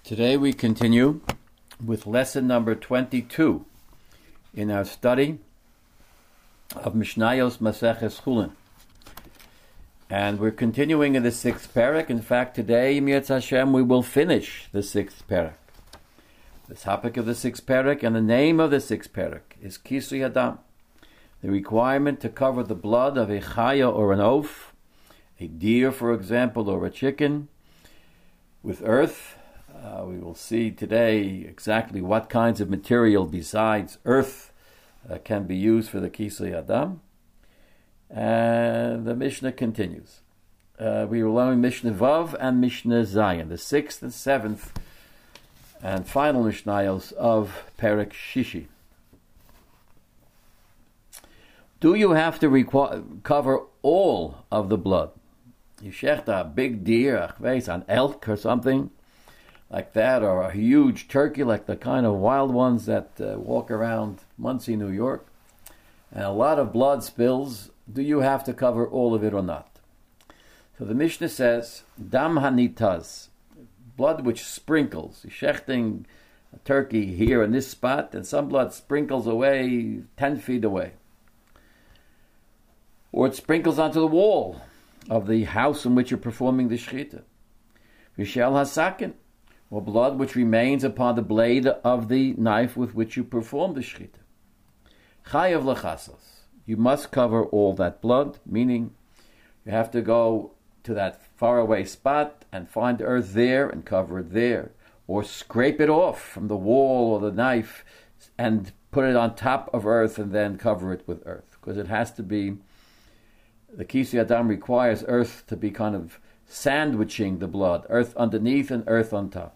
Today we continue with lesson number 22 in our study of Mishnayos Maseches Chulin. And we're continuing in the sixth parak. In fact, today, Mirz Hashem, we will finish the sixth parak. The topic of the sixth parak and the name of the sixth parak is Kisui Adam, the requirement to cover the blood of a chaya or an oaf, a deer, for example, or a chicken, with earth. We will see today exactly what kinds of material besides earth can be used for the Kisui Adam. And the Mishnah continues. We will learn Mishnah Vav and Mishnah Zayin, the sixth and seventh and final Mishnayos of Perek Shishi. Do you have to cover all of the blood? You shecht a big deer, an elk or something like that, or a huge turkey like the kind of wild ones that walk around Monsey, New York, and a lot of blood spills. Do you have to cover all of it or not? So the Mishnah says, Dam hanitaz, blood which sprinkles. You're shechting a turkey here in this spot, and some blood sprinkles away 10 feet away. Or it sprinkles onto the wall of the house in which you're performing the shechita. Vishal hasakin, or blood which remains upon the blade of the knife with which you perform the shechita. Chayav lechasos, you must cover all that blood, meaning you have to go to that faraway spot and find earth there and cover it there, or scrape it off from the wall or the knife and put it on top of earth and then cover it with earth, because it has to be, the Kisui Adam requires earth to be kind of sandwiching the blood, earth underneath and earth on top.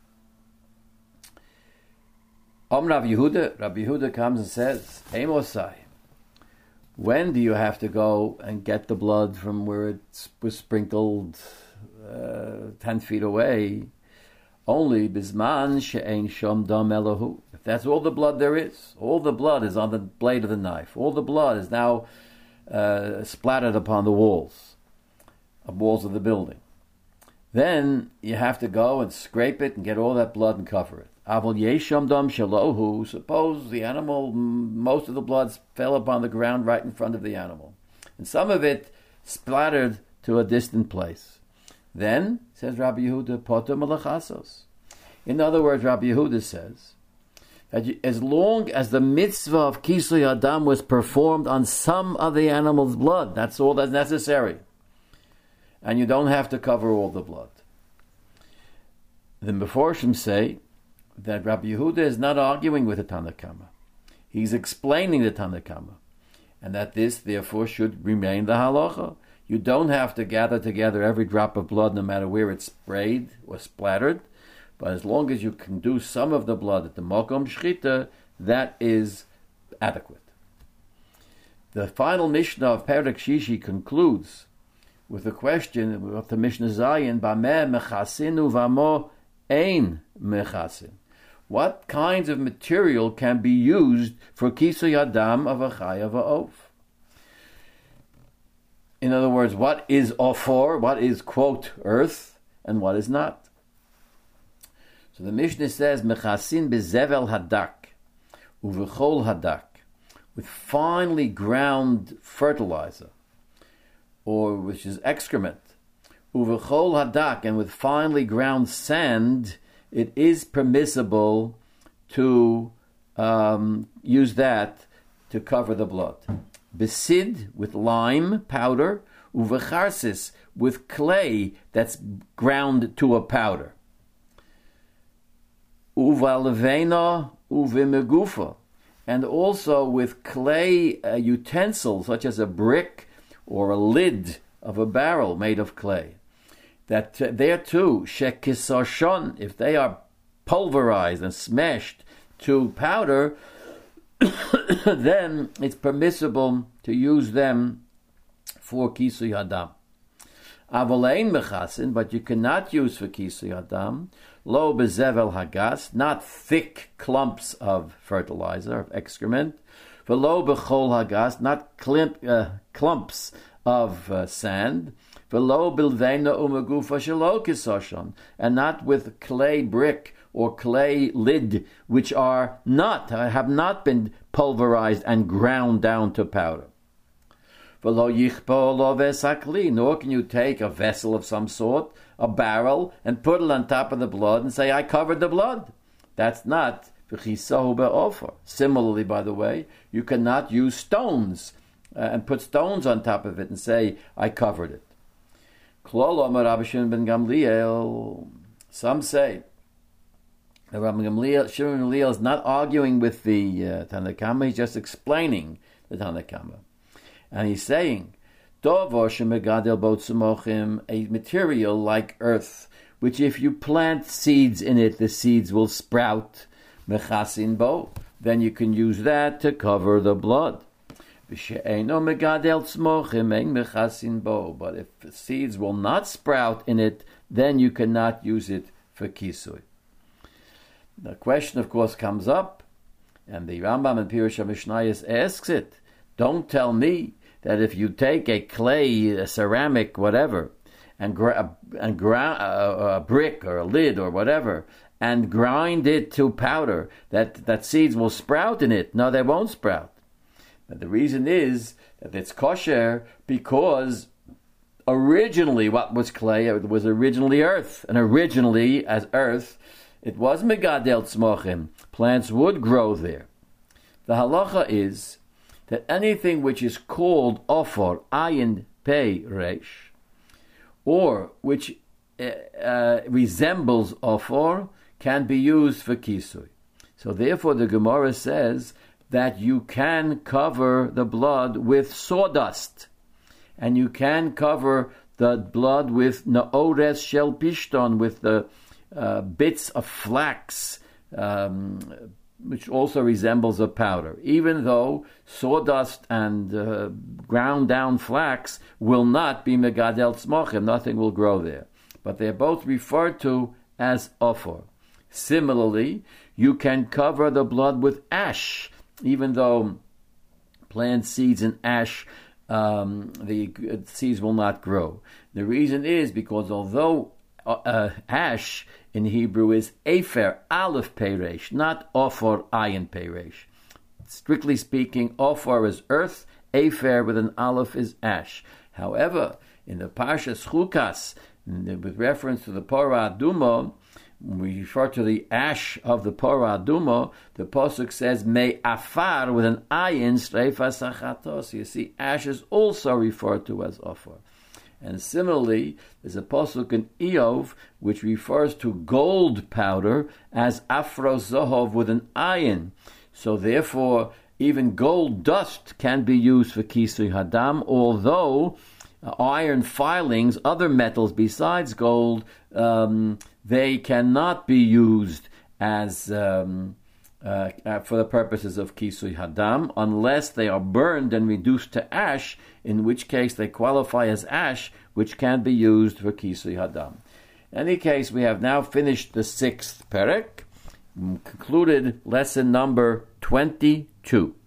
Rav Yehuda comes and says, Amosai, when do you have to go and get the blood from where it was sprinkled 10 feet away? Only bisman she'ein shom dam elahu. If that's all the blood there is, all the blood is on the blade of the knife, all the blood is now splattered upon the walls of the building, then you have to go and scrape it and get all that blood and cover it. Aval yesham dam shalohu. Suppose the animal, most of the blood fell upon the ground right in front of the animal, and some of it splattered to a distant place. Then, says Rabbi Yehuda, poter malachasos. In other words, Rabbi Yehuda says that as long as the mitzvah of Kisui Adam was performed on some of the animal's blood, that's all that's necessary. And you don't have to cover all the blood. The Meforshim say that Rabbi Yehuda is not arguing with the Tanna Kama. He's explaining the Tanna Kama. And that this, therefore, should remain the halacha. You don't have to gather together every drop of blood, no matter where it's sprayed or splattered. But as long as you can do some of the blood at the Mokom Shechita, that is adequate. The final Mishnah of Perek Shishi concludes with a question of the Mishnah Zayin, Bameh mechasinu vamo ein mechasin. What kinds of material can be used for Kisui Adam of a chaya of a oaf? In other words, what is ofor, what is, quote, earth, and what is not? So the Mishnah says, Mechasin bezevel hadak, uvechol hadak, with finely ground fertilizer, or which is excrement, uvechol hadak, and with finely ground sand, it is permissible to use that to cover the blood. Besid, with lime powder, uvecharsis, with clay that's ground to a powder. Uvalevena uvimegufa, and also with clay utensils such as a brick or a lid of a barrel made of clay. That there too, shekisashon, if they are pulverized and smashed to powder, then it's permissible to use them for Kisui Adam. Avalein mechasin, but you cannot use for Kisui Adam, lo bezevel hagas, not thick clumps of fertilizer, of excrement, v'lo bechol hagas, not clumps of sand, V'lo bilveina umagufa shelo kisoshon, and not with clay brick or clay lid, which have not been pulverized and ground down to powder. V'lo yichpo lo vesakli, nor can you take a vessel of some sort, a barrel, and put it on top of the blood and say, I covered the blood. That's not v'chisahu be'ofer. Similarly, by the way, you cannot use stones and put stones on top of it and say, I covered it. Klol Omer Rabbi Shimon ben Gamliel. Some say that Rabbi Shimon ben Gamliel is not arguing with the Tanna Kama, he's just explaining the Tanna Kama. And he's saying, a material like earth, which if you plant seeds in it, the seeds will sprout, mechasin bo, then you can use that to cover the blood. But if seeds will not sprout in it, then you cannot use it for kisui. The question, of course, comes up, and the Rambam in Pirush HaMishnayos asks it. Don't tell me that if you take a clay, a ceramic, whatever, and a brick or a lid or whatever, and grind it to powder, that seeds will sprout in it. No, they won't sprout. But the reason is that it's kosher because originally what was clay? It was originally earth. And originally, as earth, it was megadel tzmochim. Plants would grow there. The halacha is that anything which is called ofor, ayin, pei, reish, or which resembles ofor, can be used for kisui. So therefore the Gemara says that you can cover the blood with sawdust, and you can cover the blood with naores shel pishton, with the bits of flax, which also resembles a powder, even though sawdust and ground down flax will not be megadel tzmochim, nothing will grow there. But they're both referred to as ofor. Similarly, you can cover the blood with ash, even though plant seeds in ash, the seeds will not grow. The reason is because although ash in Hebrew is Efer, Aleph Peresh, not Ofor, Ayin Peresh. Strictly speaking, Ofor is earth, Efer with an Aleph is ash. However, in the Parshas Chukas, with reference to the Parah Aduma, we refer to the ash of the Parah Aduma, the Pasuk says, Me Afar with an Ayin, Streifa Sachatos. You see, ash is also referred to as Ofor. And similarly, there's a pasuk in Eov which refers to gold powder as afrozohov with an ayin. So therefore, even gold dust can be used for kisui hadam, although iron filings, other metals besides gold, they cannot be used as for the purposes of kisui hadam, unless they are burned and reduced to ash, in which case they qualify as ash, which can be used for kisui hadam. In any case, we have now finished the 6th perek, concluded lesson number 22.